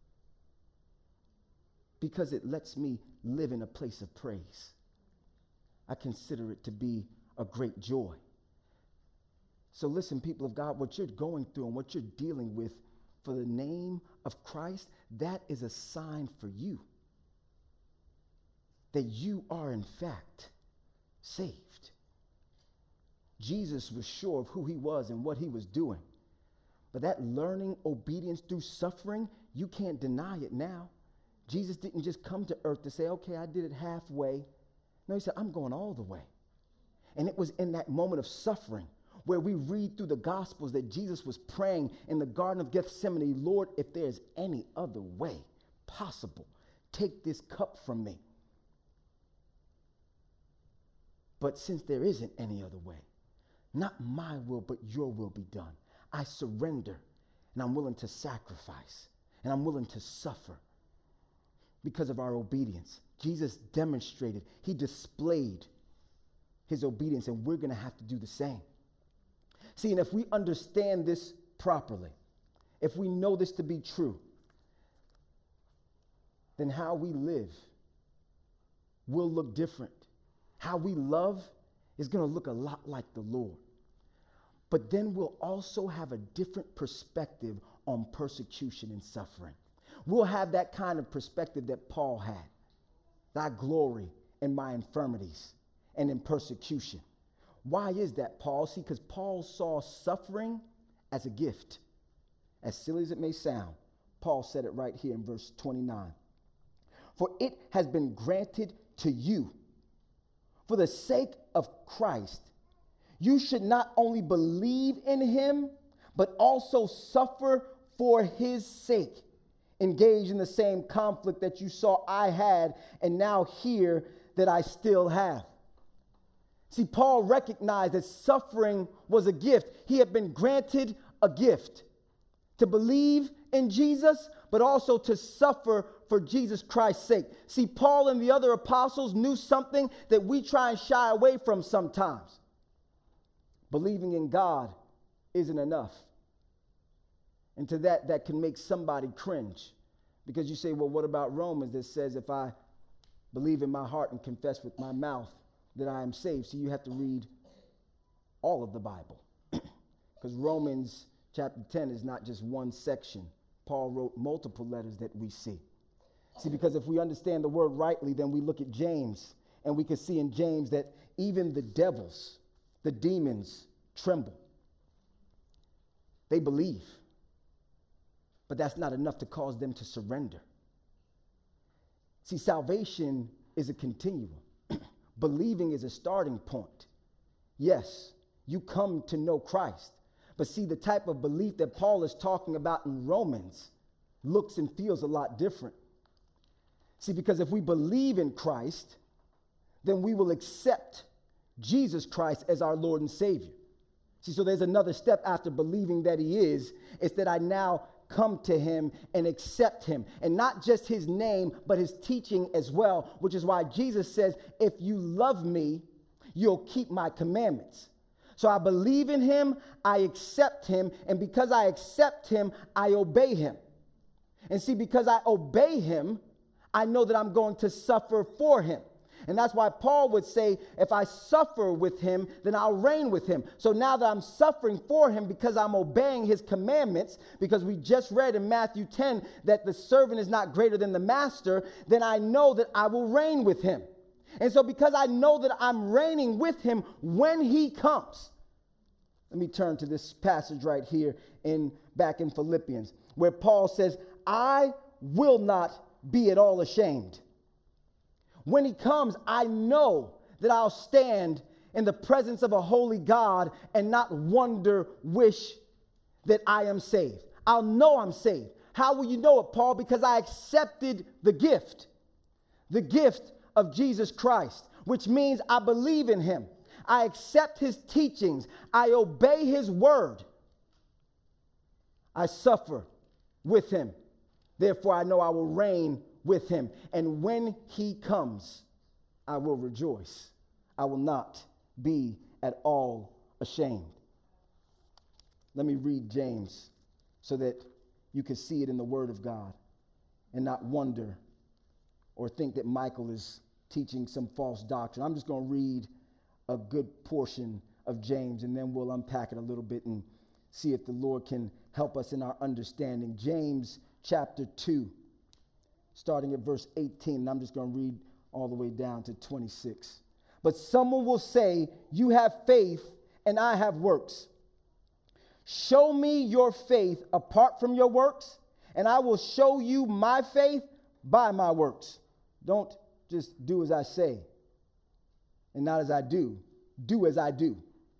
because it lets me live in a place of praise. I consider it to be a great joy. So listen, people of God, what you're going through and what you're dealing with for the name of Christ, that is a sign for you that you are in fact saved. Jesus was sure of who he was and what he was doing. But that learning obedience through suffering, you can't deny it now. Jesus didn't just come to earth to say, okay, I did it halfway. No, he said, I'm going all the way. And it was in that moment of suffering where we read through the Gospels that Jesus was praying in the Garden of Gethsemane, Lord, if there's any other way possible, take this cup from me. But since there isn't any other way, not my will, but your will be done. I surrender, and I'm willing to sacrifice, and I'm willing to suffer because of our obedience. Jesus demonstrated, he displayed his obedience, and we're going to have to do the same. See, and if we understand this properly, if we know this to be true, then how we live will look different. How we love is going to look a lot like the Lord. But then we'll also have a different perspective on persecution and suffering. We'll have that kind of perspective that Paul had. Thy glory in my infirmities and in persecution. Why is that, Paul? See, because Paul saw suffering as a gift. As silly as it may sound, Paul said it right here in verse twenty-nine. For it has been granted to you, for the sake of Christ, you should not only believe in him, but also suffer for his sake. Engage in the same conflict that you saw I had, and now hear that I still have. See, Paul recognized that suffering was a gift. He had been granted a gift to believe in Jesus, but also to suffer for Jesus Christ's sake. See, Paul and the other apostles knew something that we try and shy away from sometimes. Believing in God isn't enough. And to that, that can make somebody cringe. Because you say, well, what about Romans that says if I believe in my heart and confess with my mouth that I am saved? So you have to read all of the Bible. Because Romans chapter ten is not just one section. Paul wrote multiple letters that we see. See, because if we understand the word rightly, then we look at James, and we can see in James that even the devils, the demons, tremble. They believe. But that's not enough to cause them to surrender. See, salvation is a continuum. Believing is a starting point. Yes, you come to know Christ. But see, the type of belief that Paul is talking about in Romans looks and feels a lot different. See, because if we believe in Christ, then we will accept Jesus Christ as our Lord and Savior. See, so there's another step after believing that he is. It's that I now come to him and accept him. And not just his name, but his teaching as well, which is why Jesus says, if you love me, you'll keep my commandments. So I believe in him, I accept him, and because I accept him, I obey him. And see, because I obey him, I know that I'm going to suffer for him. And that's why Paul would say, if I suffer with him, then I'll reign with him. So now that I'm suffering for him because I'm obeying his commandments, because we just read in Matthew ten that the servant is not greater than the master, then I know that I will reign with him. And so because I know that I'm reigning with him when he comes, let me turn to this passage right here in back in Philippians, where Paul says, I will not be at all ashamed. When he comes, I know that I'll stand in the presence of a holy God and not wonder, wish that I am saved. I'll know I'm saved. How will you know it, Paul? Because I accepted the gift, the gift of Jesus Christ, which means I believe in him. I accept his teachings. I obey his word. I suffer with him. Therefore, I know I will reign with him. And when he comes, I will rejoice. I will not be at all ashamed. Let me read James so that you can see it in the word of God and not wonder or think that Michael is teaching some false doctrine. I'm just going to read a good portion of James, and then we'll unpack it a little bit and see if the Lord can help us in our understanding. James chapter two, starting at verse eighteen, and I'm just going to read all the way down to twenty-six. But someone will say, you have faith and I have works. Show me your faith apart from your works, and I will show you my faith by my works. Don't just do as I say and not as I do. Do as I do.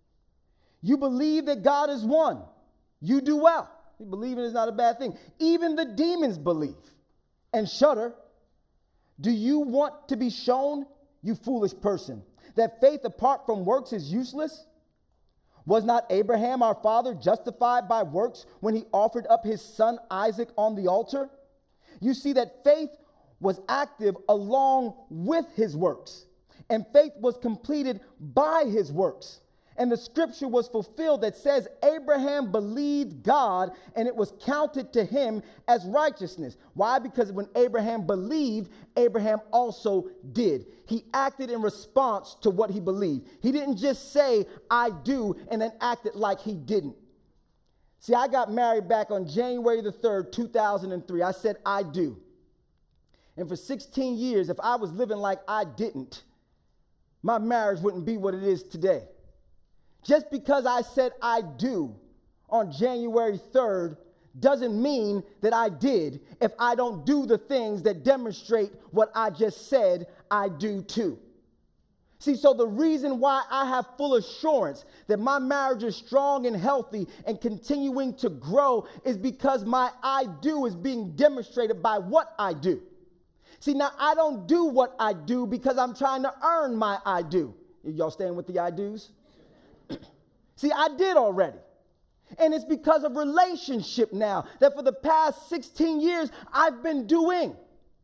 You believe that God is one. You do well. Believing is not a bad thing. Even the demons believe and shudder. Do you want to be shown, you foolish person, that faith apart from works is useless? Was not Abraham our father justified by works when he offered up his son Isaac on the altar? You see that faith was active along with his works, and faith was completed by his works. And the scripture was fulfilled that says Abraham believed God and it was counted to him as righteousness. Why? Because when Abraham believed, Abraham also did. He acted in response to what he believed. He didn't just say, I do, and then acted like he didn't. See, I got married back on January the third, two thousand three. I said, I do. And for sixteen years, if I was living like I didn't, my marriage wouldn't be what it is today. Just because I said I do on January third doesn't mean that I did if I don't do the things that demonstrate what I just said I do too. See, so the reason why I have full assurance that my marriage is strong and healthy and continuing to grow is because my I do is being demonstrated by what I do. See, now I don't do what I do because I'm trying to earn my I do. Y'all staying with the I do's? See, I did already. And it's because of relationship now that for the past sixteen years, I've been doing.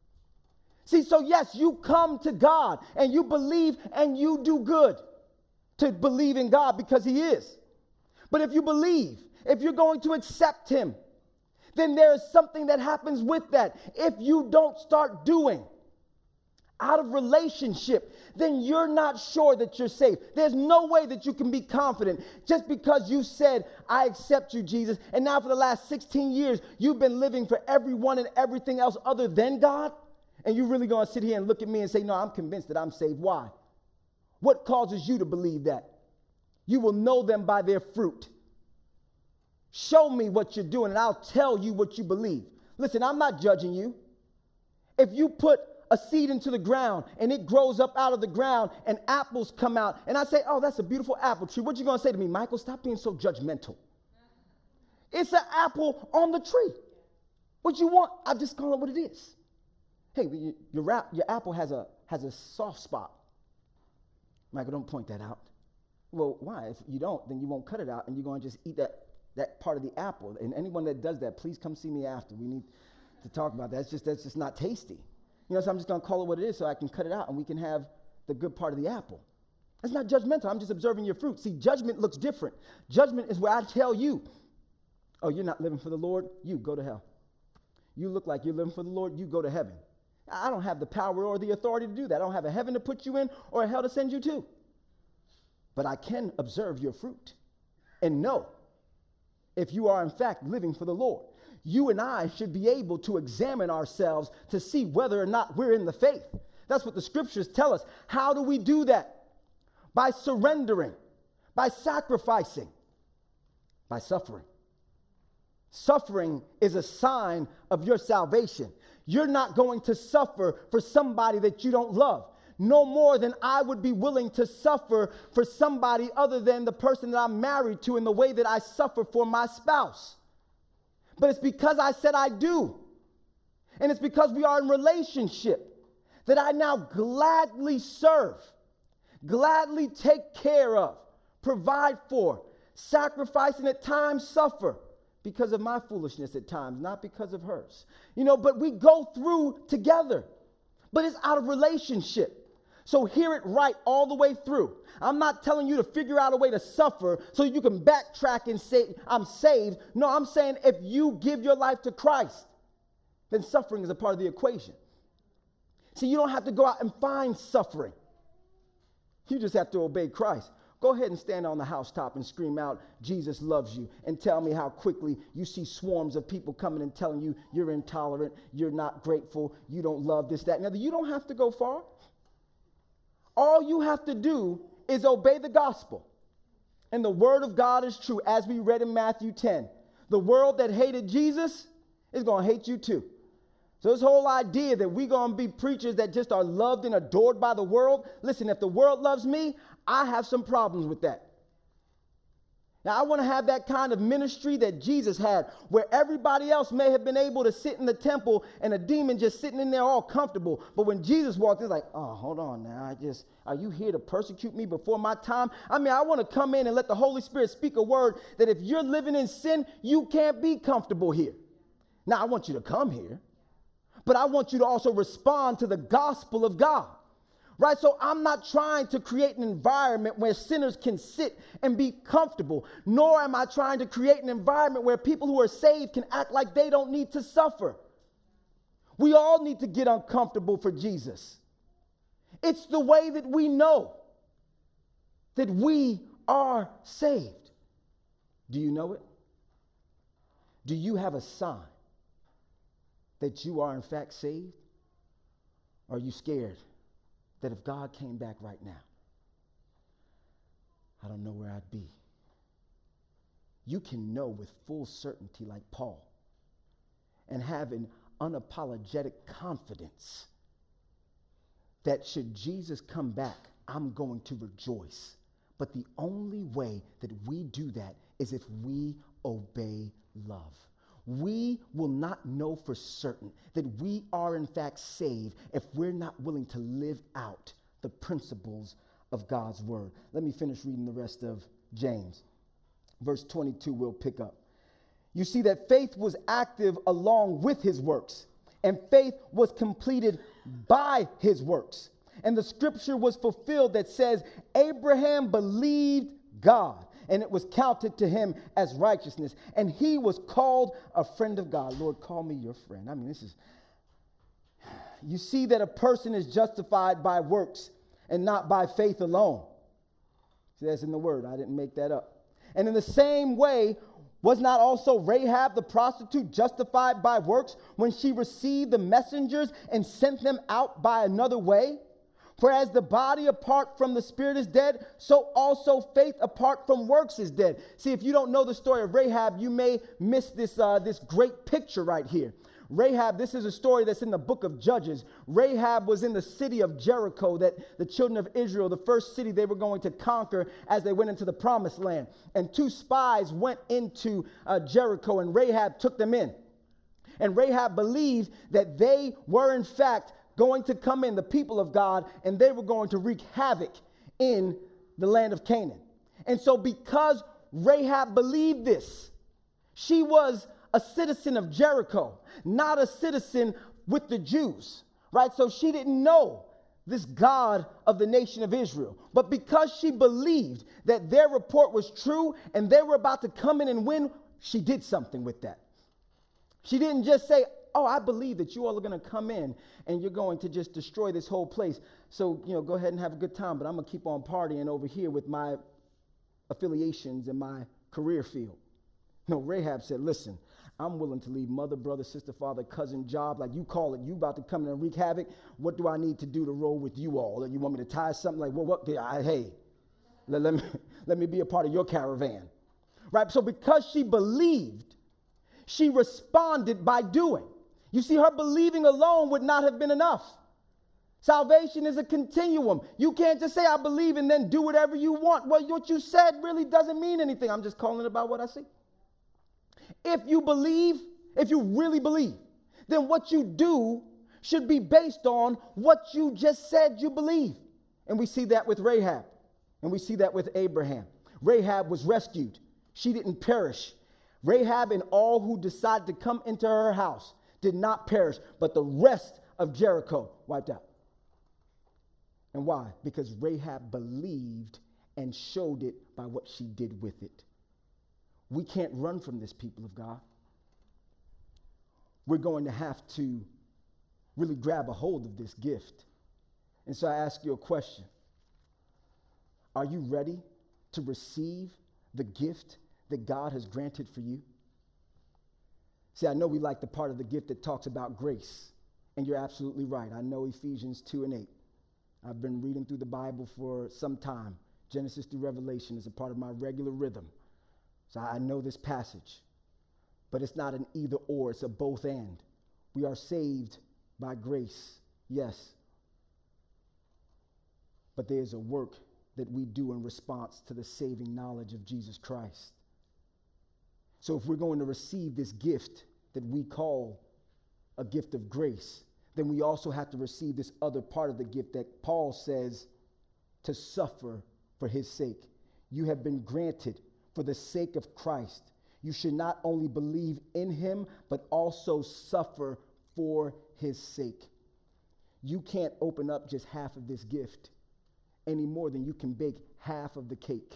See, so yes, you come to God and you believe and you do good to believe in God because he is. But if you believe, if you're going to accept him, then there is something that happens with that. If you don't start doing out of relationship, then you're not sure that you're safe. There's no way that you can be confident just because you said, I accept you, Jesus, and now for the last sixteen years, you've been living for everyone and everything else other than God, and you're really going to sit here and look at me and say, no, I'm convinced that I'm saved. Why? What causes you to believe that? You will know them by their fruit. Show me what you're doing, and I'll tell you what you believe. Listen, I'm not judging you. If you put a seed into the ground and it grows up out of the ground and apples come out and I say, oh, that's a beautiful apple tree, what you going to say to me? Michael, stop being so judgmental. It's an apple on the tree. What you want? I just call it what it is. Hey, your, your, rap, your apple has a, has a soft spot. Michael, don't point that out. Well, why? If you don't, then you won't cut it out and you're going to just eat that, that part of the apple. And anyone that does that, please come see me after. We need to talk about that. It's just, that's just not tasty. You know, so I'm just going to call it what it is so I can cut it out and we can have the good part of the apple. It's not judgmental. I'm just observing your fruit. See, judgment looks different. Judgment is where I tell you, oh, you're not living for the Lord, you go to hell. You look like you're living for the Lord, you go to heaven. I don't have the power or the authority to do that. I don't have a heaven to put you in or a hell to send you to. But I can observe your fruit and know if you are in fact living for the Lord. You and I should be able to examine ourselves to see whether or not we're in the faith. That's what the scriptures tell us. How do we do that? By surrendering, by sacrificing, by suffering. Suffering is a sign of your salvation. You're not going to suffer for somebody that you don't love, no more than I would be willing to suffer for somebody other than the person that I'm married to in the way that I suffer for my spouse. But it's because I said I do. And it's because we are in relationship that I now gladly serve, gladly take care of, provide for, sacrifice, and at times suffer because of my foolishness at times, not because of hers. You know, but we go through together, but it's out of relationship. So hear it right all the way through. I'm not telling you to figure out a way to suffer so you can backtrack and say, I'm saved. No, I'm saying if you give your life to Christ, then suffering is a part of the equation. See, you don't have to go out and find suffering. You just have to obey Christ. Go ahead and stand on the housetop and scream out, Jesus loves you, and tell me how quickly you see swarms of people coming and telling you you're intolerant, you're not grateful, you don't love this, that, and the other. You don't have to go far. All you have to do is obey the gospel. And the word of God is true, as we read in Matthew ten. The world that hated Jesus is going to hate you too. So this whole idea that we're going to be preachers that just are loved and adored by the world, listen, if the world loves me, I have some problems with that. Now, I want to have that kind of ministry that Jesus had, where everybody else may have been able to sit in the temple and a demon just sitting in there all comfortable. But when Jesus walked in, it's like, oh, hold on now. I just, are you here to persecute me before my time? I mean, I want to come in and let the Holy Spirit speak a word that if you're living in sin, you can't be comfortable here. Now, I want you to come here, but I want you to also respond to the gospel of God. Right? So I'm not trying to create an environment where sinners can sit and be comfortable, nor am I trying to create an environment where people who are saved can act like they don't need to suffer. We all need to get uncomfortable for Jesus. It's the way that we know that we are saved. Do you know it? Do you have a sign that you are in fact saved? Or are you scared that if God came back right now, I don't know where I'd be? You can know with full certainty, like Paul, and have an unapologetic confidence that should Jesus come back, I'm going to rejoice. But the only way that we do that is if we obey love. We will not know for certain that we are in fact saved if we're not willing to live out the principles of God's word. Let me finish reading the rest of James. Verse twenty-two we'll pick up. You see that faith was active along with his works, and faith was completed by his works. And the scripture was fulfilled that says, Abraham believed God, and it was counted to him as righteousness. And he was called a friend of God. Lord, call me your friend. I mean, this is, you see that a person is justified by works and not by faith alone. See, that's in the word. I didn't make that up. And in the same way, was not also Rahab the prostitute justified by works when she received the messengers and sent them out by another way? For as the body apart from the spirit is dead, so also faith apart from works is dead. See, if you don't know the story of Rahab, you may miss this, uh, this great picture right here. Rahab, this is a story that's in the book of Judges. Rahab was in the city of Jericho, that the children of Israel, the first city they were going to conquer as they went into the promised land. And two spies went into uh, Jericho, and Rahab took them in. And Rahab believed that they were in fact going to come in, the people of God, and they were going to wreak havoc in the land of Canaan. And so because Rahab believed this, she was a citizen of Jericho, not a citizen with the Jews, right? So she didn't know this God of the nation of Israel. But because she believed that their report was true and they were about to come in and win, she did something with that. She didn't just say, oh, I believe that you all are going to come in and you're going to just destroy this whole place. So, you know, go ahead and have a good time, but I'm going to keep on partying over here with my affiliations and my career field. No, Rahab said, listen, I'm willing to leave mother, brother, sister, father, cousin, job, like you call it. You about to come in and wreak havoc. What do I need to do to roll with you all? You want me to tie something like, well, what? I, hey, let, let, me, let me be a part of your caravan. Right? So because she believed, she responded by doing. You see, her believing alone would not have been enough. Salvation is a continuum. You can't just say, I believe, and then do whatever you want. Well, what you said really doesn't mean anything. I'm just calling it about what I see. If you believe, if you really believe, then what you do should be based on what you just said you believe. And we see that with Rahab, and we see that with Abraham. Rahab was rescued. She didn't perish. Rahab and all who decided to come into her house did not perish, but the rest of Jericho wiped out. And why? Because Rahab believed and showed it by what she did with it. We can't run from this, people of God. We're going to have to really grab a hold of this gift. And so I ask you a question. Are you ready to receive the gift that God has granted for you? See, I know we like the part of the gift that talks about grace, and you're absolutely right. I know Ephesians two and eight. I've been reading through the Bible for some time. Genesis through Revelation is a part of my regular rhythm. So I know this passage, but it's not an either or, it's a both and. We are saved by grace, yes, but there's a work that we do in response to the saving knowledge of Jesus Christ. So if we're going to receive this gift that we call a gift of grace, then we also have to receive this other part of the gift that Paul says to suffer for his sake. You have been granted for the sake of Christ. You should not only believe in him, but also suffer for his sake. You can't open up just half of this gift any more than you can bake half of the cake.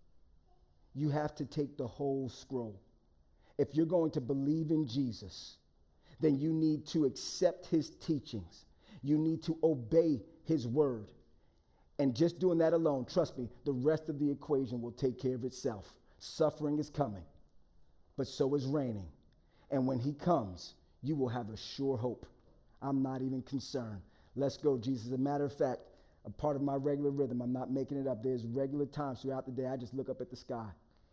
You have to take the whole scroll. If you're going to believe in Jesus, then you need to accept his teachings. You need to obey his word. And just doing that alone, trust me, the rest of the equation will take care of itself. Suffering is coming, but so is reigning. And when he comes, you will have a sure hope. I'm not even concerned. Let's go, Jesus. As a matter of fact, a part of my regular rhythm, I'm not making it up. There's regular times throughout the day I just look up at the sky.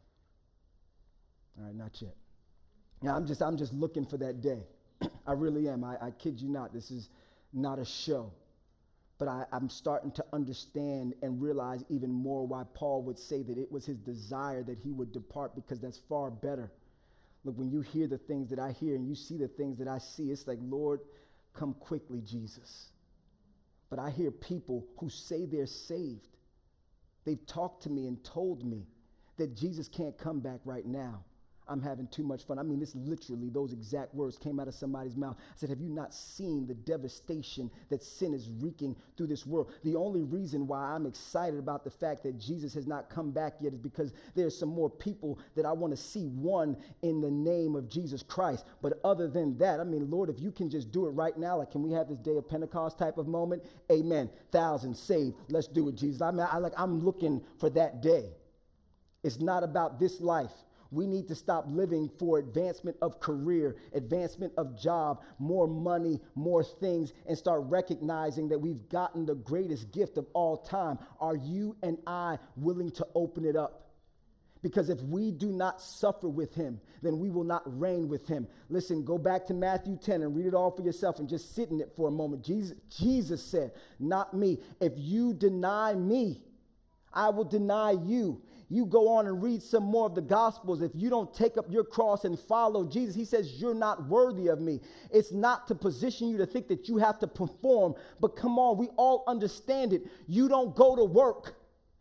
All right, not yet. Now, I'm just, I'm just looking for that day. I really am. I, I kid you not. This is not a show. But I, I'm starting to understand and realize even more why Paul would say that it was his desire that he would depart, because that's far better. Look, when you hear the things that I hear and you see the things that I see, it's like, Lord, come quickly, Jesus. But I hear people who say they're saved. They've talked to me and told me that Jesus can't come back right now. I'm having too much fun. I mean, this literally, those exact words came out of somebody's mouth. I said, have you not seen the devastation that sin is wreaking through this world? The only reason why I'm excited about the fact that Jesus has not come back yet is because there's some more people that I want to see won in the name of Jesus Christ. But other than that, I mean, Lord, if you can just do it right now, like, can we have this day of Pentecost type of moment? Amen. Thousands saved. Let's do it, Jesus. I mean, I, like, I'm looking for that day. It's not about this life. We need to stop living for advancement of career, advancement of job, more money, more things, and start recognizing that we've gotten the greatest gift of all time. Are you and I willing to open it up? Because if we do not suffer with him, then we will not reign with him. Listen, go back to Matthew ten and read it all for yourself and just sit in it for a moment. Jesus, Jesus said, not me. If you deny me, I will deny you. You go on and read some more of the Gospels. If you don't take up your cross and follow Jesus, he says, you're not worthy of me. It's not to position you to think that you have to perform, but come on, we all understand it. You don't go to work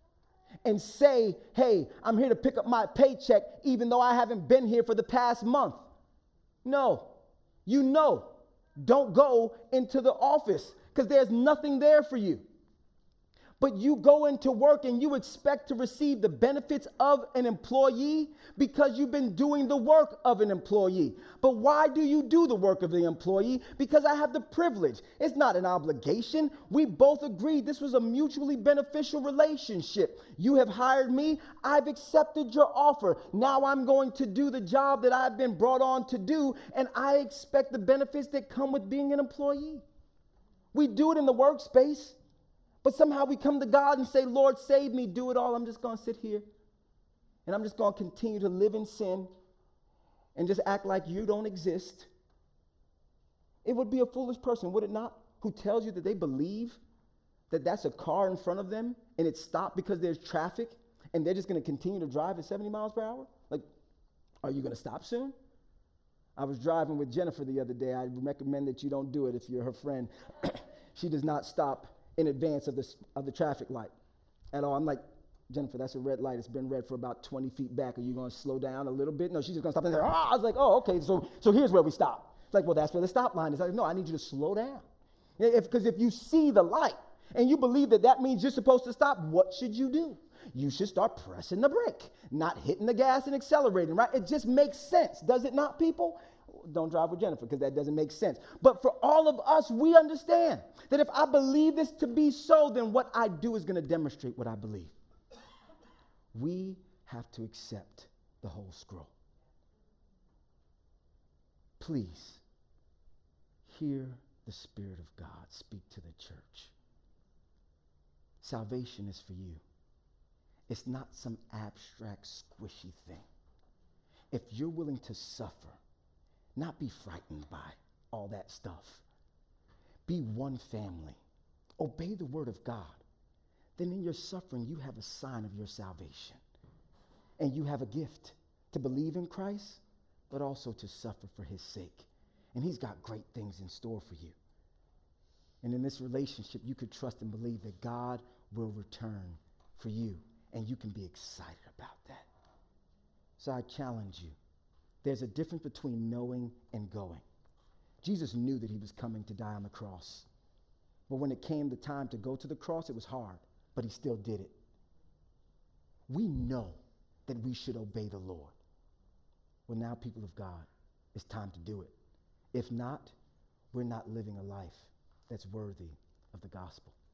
and say, hey, I'm here to pick up my paycheck, even though I haven't been here for the past month. No, you know, don't go into the office because there's nothing there for you. But you go into work and you expect to receive the benefits of an employee because you've been doing the work of an employee. But why do you do the work of the employee? Because I have the privilege. It's not an obligation. We both agreed this was a mutually beneficial relationship. You have hired me. I've accepted your offer. Now I'm going to do the job that I've been brought on to do, and I expect the benefits that come with being an employee. We do it in the workspace. But somehow we come to God and say, Lord, save me, do it all. I'm just going to sit here and I'm just going to continue to live in sin and just act like you don't exist. It would be a foolish person, would it not, who tells you that they believe that that's a car in front of them and it's stopped because there's traffic and they're just going to continue to drive at seventy miles per hour? Like, are you going to stop soon? I was driving with Jennifer the other day. I recommend that you don't do it if you're her friend. She does not stop in advance of the, of the traffic light at all. I'm like, Jennifer, that's a red light. It's been red for about twenty feet back. Are you going to slow down a little bit? No, she's just going to stop and say, oh, I was like, oh, okay, so, so here's where we stop. It's like, well, that's where the stop line is. I like, no, I need you to slow down. Because if, if you see the light and you believe that that means you're supposed to stop, what should you do? You should start pressing the brake, not hitting the gas and accelerating, right? It just makes sense, does it not, people? Don't drive with Jennifer because that doesn't make sense. But for all of us, we understand that if I believe this to be so, then what I do is going to demonstrate what I believe. We have to accept the whole scroll. Please hear the Spirit of God speak to the church. Salvation is for you. It's not some abstract, squishy thing. If you're willing to suffer, not be frightened by all that stuff. Be one family. Obey the word of God. Then in your suffering, you have a sign of your salvation. And you have a gift to believe in Christ, but also to suffer for his sake. And he's got great things in store for you. And in this relationship, you could trust and believe that God will return for you. And you can be excited about that. So I challenge you. There's a difference between knowing and going. Jesus knew that he was coming to die on the cross. But when it came the time to go to the cross, it was hard, but he still did it. We know that we should obey the Lord. Well, now, people of God, it's time to do it. If not, we're not living a life that's worthy of the gospel.